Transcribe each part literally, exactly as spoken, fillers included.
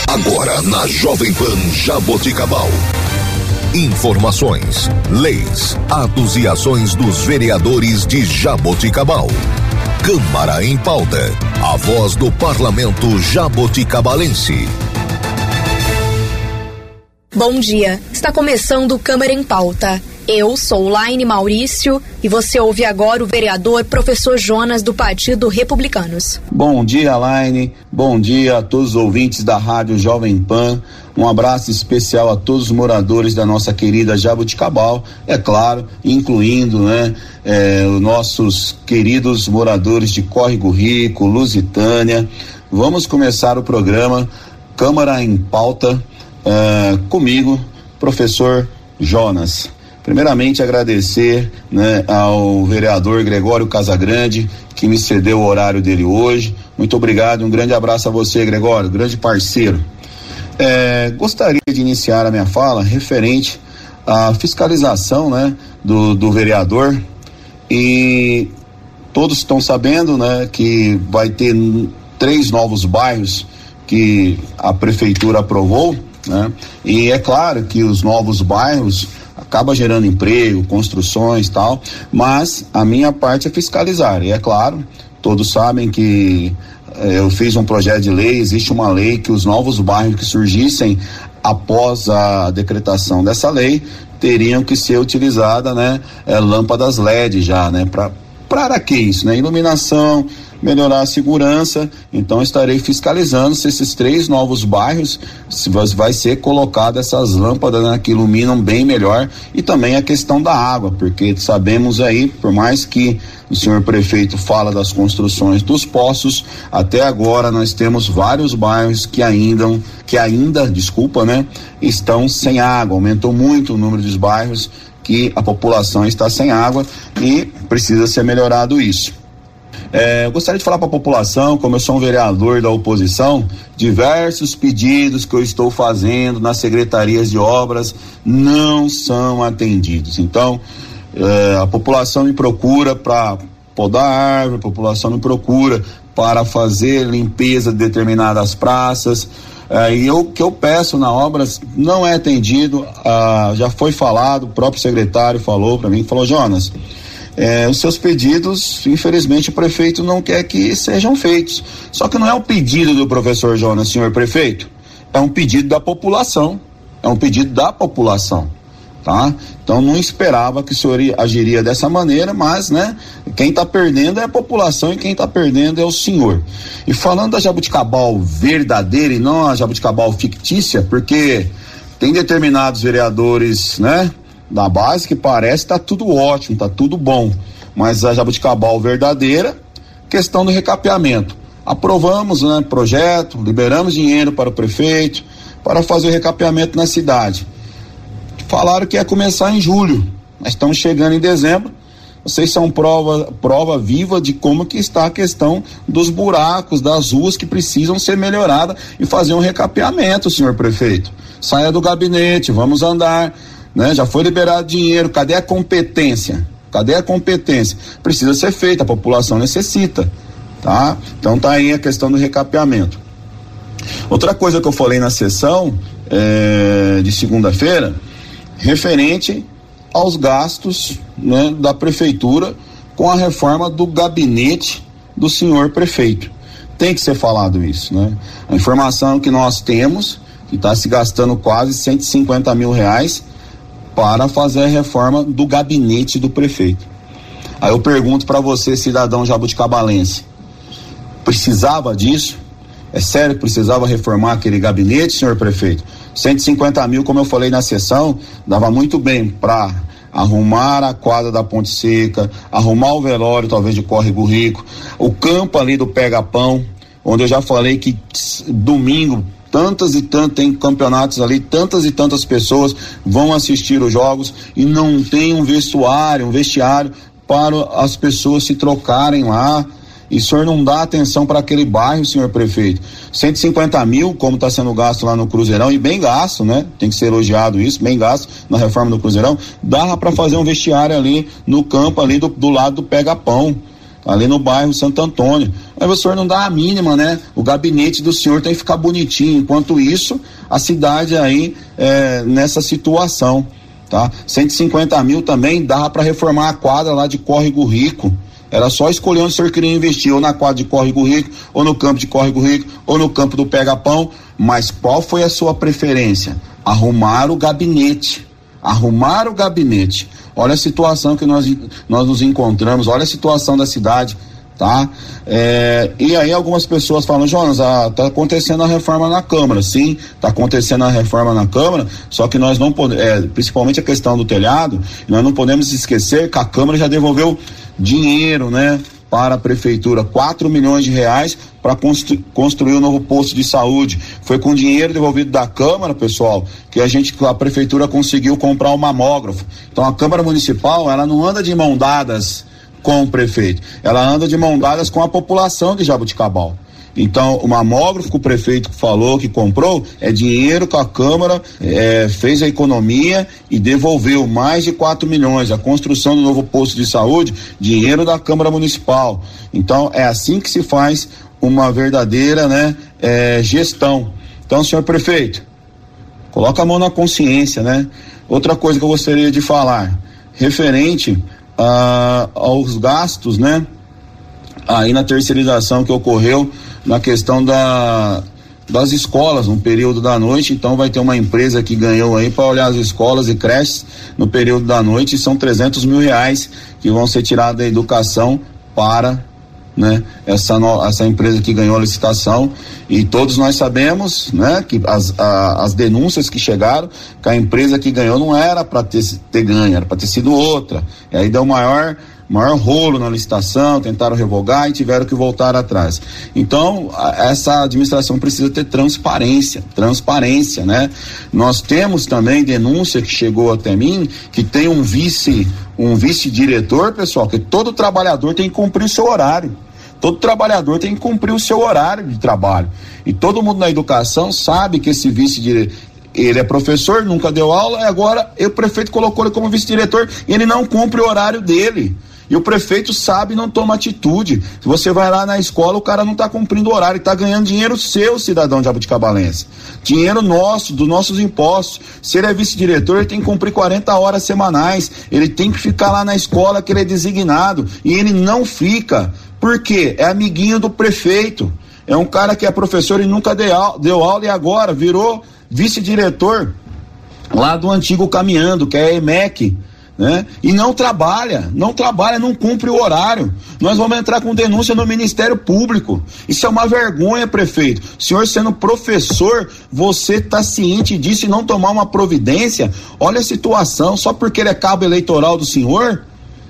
Agora na Jovem Pan Jaboticabal. Informações, leis, atos e ações dos vereadores de Jaboticabal. Câmara em Pauta. A voz do parlamento jaboticabalense. Bom dia. Está começando Câmara em Pauta. Eu sou Laine Maurício e você ouve agora o vereador professor Jonas do Partido Republicanos. Bom dia, Laine. Bom dia a todos os ouvintes da Rádio Jovem Pan. Um abraço especial a todos os moradores da nossa querida Jaboticabal, é claro, incluindo, né, é, os nossos queridos moradores de Córrego Rico, Lusitânia. Vamos começar o programa Câmara em Pauta é, comigo, professor Jonas. Primeiramente agradecer, né, ao vereador Gregório Casagrande, que me cedeu o horário dele hoje. Muito obrigado, um grande abraço a você, Gregório, grande parceiro. É, gostaria de iniciar a minha fala referente à fiscalização, né, do, do vereador, e todos estão sabendo, né, que vai ter três novos bairros que a prefeitura aprovou, né, e é claro que os novos bairros acaba gerando emprego, construções e tal, mas a minha parte é fiscalizar, e é claro, todos sabem que eh, eu fiz um projeto de lei, existe uma lei que os novos bairros que surgissem após a decretação dessa lei teriam que ser utilizada, né, eh, lâmpadas L E D já, né, para para que isso, né, iluminação, melhorar a segurança. Então estarei fiscalizando se esses três novos bairros se vai ser colocado essas lâmpadas, né, que iluminam bem melhor, e também a questão da água, porque sabemos aí, por mais que o senhor prefeito fala das construções dos poços, até agora nós temos vários bairros que ainda, que ainda, desculpa, né, estão sem água. Aumentou muito o número dos bairros que a população está sem água e precisa ser melhorado isso. É, eu gostaria de falar para a população, como eu sou um vereador da oposição, diversos pedidos que eu estou fazendo nas secretarias de obras não são atendidos. Então, é, a população me procura para podar árvore, a população me procura para fazer limpeza de determinadas praças. É, e o que eu peço na obra não é atendido. Ah, já foi falado, o próprio secretário falou para mim, falou: Jonas, É, os seus pedidos, infelizmente o prefeito não quer que sejam feitos. Só que não é um pedido do professor Jonas, senhor prefeito, é um pedido da população, é um pedido da população, tá? Então não esperava que o senhor agiria dessa maneira, mas, né, quem está perdendo é a população e quem está perdendo é o senhor. E falando da Jaboticabal verdadeira e não a Jaboticabal fictícia, porque tem determinados vereadores, né, da base que parece que tá tudo ótimo, tá tudo bom, mas a Jaboticabal verdadeira, questão do recapeamento. Aprovamos, né, projeto, liberamos dinheiro para o prefeito para fazer o recapeamento na cidade. Falaram que ia começar em julho, nós estamos chegando em dezembro. Vocês são prova, prova viva de como que está a questão dos buracos, das ruas que precisam ser melhoradas e fazer um recapeamento, senhor prefeito. Saia do gabinete, vamos andar. Né? Já foi liberado dinheiro, cadê a competência? Cadê a competência? Precisa ser feita, a população necessita, tá? Então tá aí a questão do recapeamento. Outra coisa que eu falei na sessão é, de segunda-feira, referente aos gastos, né, da prefeitura com a reforma do gabinete do senhor prefeito. Tem que ser falado isso, né? A informação que nós temos, que está se gastando quase cento e cinquenta mil reais para fazer a reforma do gabinete do prefeito. Aí eu pergunto para você, cidadão jabuticabalense, precisava disso? É sério que precisava reformar aquele gabinete, senhor prefeito? cento e cinquenta mil, como eu falei na sessão, dava muito bem para arrumar a quadra da Ponte Seca, arrumar o velório talvez de Córrego Rico, o campo ali do Pega Pão, onde eu já falei que domingo tantas e tantas, tem campeonatos ali, tantas e tantas pessoas vão assistir os jogos e não tem um vestuário, um vestiário para as pessoas se trocarem lá. E o senhor não dá atenção para aquele bairro, senhor prefeito. cento e cinquenta mil, como está sendo gasto lá no Cruzeirão, e bem gasto, né? Tem que ser elogiado isso, bem gasto na reforma do Cruzeirão. Dá para fazer um vestiário ali no campo, ali do, do lado do Pega Pão. ali no bairro Santo Antônio. Mas o senhor não dá a mínima, né? O gabinete do senhor tem que ficar bonitinho. Enquanto isso, a cidade aí é, nessa situação, tá? cento e cinquenta mil também dava para reformar a quadra lá de Córrego Rico. Era só escolher onde o senhor queria investir, ou na quadra de Córrego Rico, ou no campo de Córrego Rico, ou no campo do Pega-Pão. Mas qual foi a sua preferência? Arrumar o gabinete. Arrumar o gabinete. Olha a situação que nós, nós nos encontramos, olha a situação da cidade, tá? É, e aí algumas pessoas falam, Jonas, ah, tá acontecendo a reforma na Câmara. Sim, tá acontecendo a reforma na Câmara, só que nós não podemos, é, principalmente a questão do telhado, nós não podemos esquecer que a Câmara já devolveu dinheiro, né, para a prefeitura, quatro milhões de reais para constru- construir um novo posto de saúde. Foi com dinheiro devolvido da Câmara, pessoal, que a gente, a prefeitura conseguiu comprar um mamógrafo. Então a Câmara Municipal, ela não anda de mão dadas com o prefeito, ela anda de mão dadas com a população de Jaboticabal. Então, o mamógrafo que o prefeito falou que comprou é dinheiro que a Câmara é, fez a economia e devolveu mais de quatro milhões. A construção do novo posto de saúde, dinheiro da Câmara Municipal. Então, é assim que se faz uma verdadeira, né, é, gestão. Então, senhor prefeito, coloca a mão na consciência, né? Outra coisa que eu gostaria de falar, referente ah, aos gastos, né? Aí na terceirização que ocorreu na questão da, das escolas no período da noite. Então vai ter uma empresa que ganhou aí para olhar as escolas e creches no período da noite, e são trezentos mil reais que vão ser tirados da educação para, né, essa, no, essa empresa que ganhou a licitação. E todos nós sabemos, né, que as, a, as denúncias que chegaram, que a empresa que ganhou não era para ter, ter ganho, era para ter sido outra. E aí deu maior maior rolo na licitação, tentaram revogar e tiveram que voltar atrás. Então, a, essa administração precisa ter transparência, transparência, né? Nós temos também denúncia que chegou até mim, que tem um vice, um vice-diretor, pessoal, que todo trabalhador tem que cumprir o seu horário. Todo trabalhador tem que cumprir o seu horário de trabalho. E todo mundo na educação sabe que esse vice-diretor, ele é professor, nunca deu aula, e agora o prefeito colocou ele como vice-diretor e ele não cumpre o horário dele. E o prefeito sabe e não toma atitude. Se você vai lá na escola, o cara não está cumprindo o horário, está ganhando dinheiro seu, cidadão jabuticabalense. Dinheiro nosso, dos nossos impostos. Se ele é vice-diretor, ele tem que cumprir quarenta horas semanais. Ele tem que ficar lá na escola que ele é designado. E ele não fica. Por quê? É amiguinho do prefeito. É um cara que é professor e nunca deu aula, deu aula e agora virou vice-diretor lá do antigo Caminhando, que é a E M E C. Né? E não trabalha, não trabalha, não cumpre o horário. Nós vamos entrar com denúncia no Ministério Público. Isso é uma vergonha, prefeito. O senhor sendo professor, você está ciente disso e não tomar uma providência? Olha a situação, só porque ele é cabo eleitoral do senhor?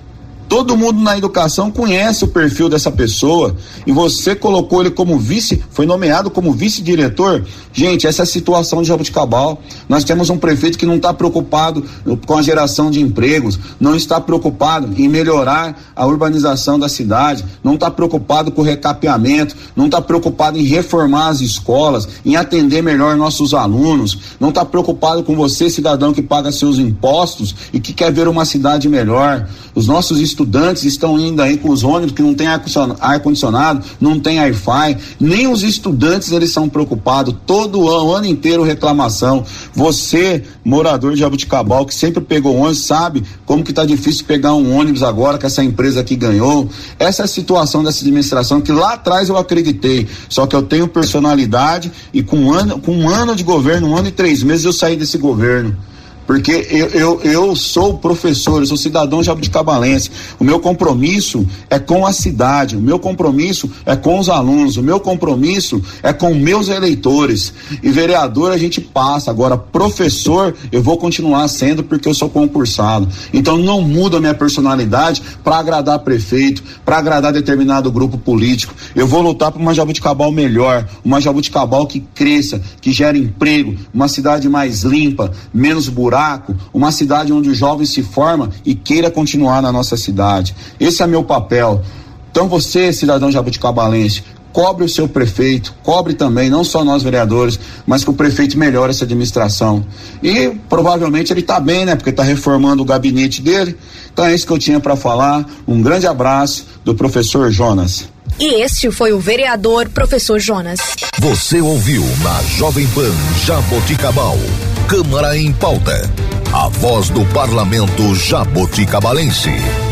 Todo mundo na educação conhece o perfil dessa pessoa e você colocou ele como vice, foi nomeado como vice-diretor. Gente, essa é a situação de Jaboticabal. Nós temos um prefeito que não está preocupado com a geração de empregos, não está preocupado em melhorar a urbanização da cidade, não está preocupado com o recapeamento, não está preocupado em reformar as escolas, em atender melhor nossos alunos, não está preocupado com você, cidadão que paga seus impostos e que quer ver uma cidade melhor. Os nossos estudantes estão indo aí com os ônibus que não tem ar-condicionado, não tem Wi-Fi, nem os estudantes eles são preocupados, todo ano, o ano inteiro reclamação. Você, morador de Jaboticabal, que sempre pegou ônibus, sabe como que tá difícil pegar um ônibus agora que essa empresa aqui ganhou. Essa é a situação dessa administração que lá atrás eu acreditei, só que eu tenho personalidade e com um ano, com um ano de governo, um ano e três meses eu saí desse governo. Porque eu, eu, eu sou professor, eu sou cidadão jabuticabalense. O meu compromisso é com a cidade, o meu compromisso é com os alunos, o meu compromisso é com meus eleitores. E vereador a gente passa, agora professor eu vou continuar sendo porque eu sou concursado. Então não muda a minha personalidade para agradar prefeito, para agradar determinado grupo político. Eu vou lutar por uma Jaboticabal melhor, uma Jaboticabal que cresça, que gere emprego, uma cidade mais limpa, menos buraco, uma cidade onde o jovem se forma e queira continuar na nossa cidade. Esse é meu papel. Então você, cidadão jabuticabalense, cobre o seu prefeito, cobre também, não só nós vereadores, mas que o prefeito melhore essa administração. E provavelmente ele está bem, né? Porque está reformando o gabinete dele. Então é isso que eu tinha para falar. Um grande abraço do professor Jonas. E este foi o vereador professor Jonas. Você ouviu na Jovem Pan Jaboticabal, Câmara em Pauta, a voz do parlamento jaboticabalense.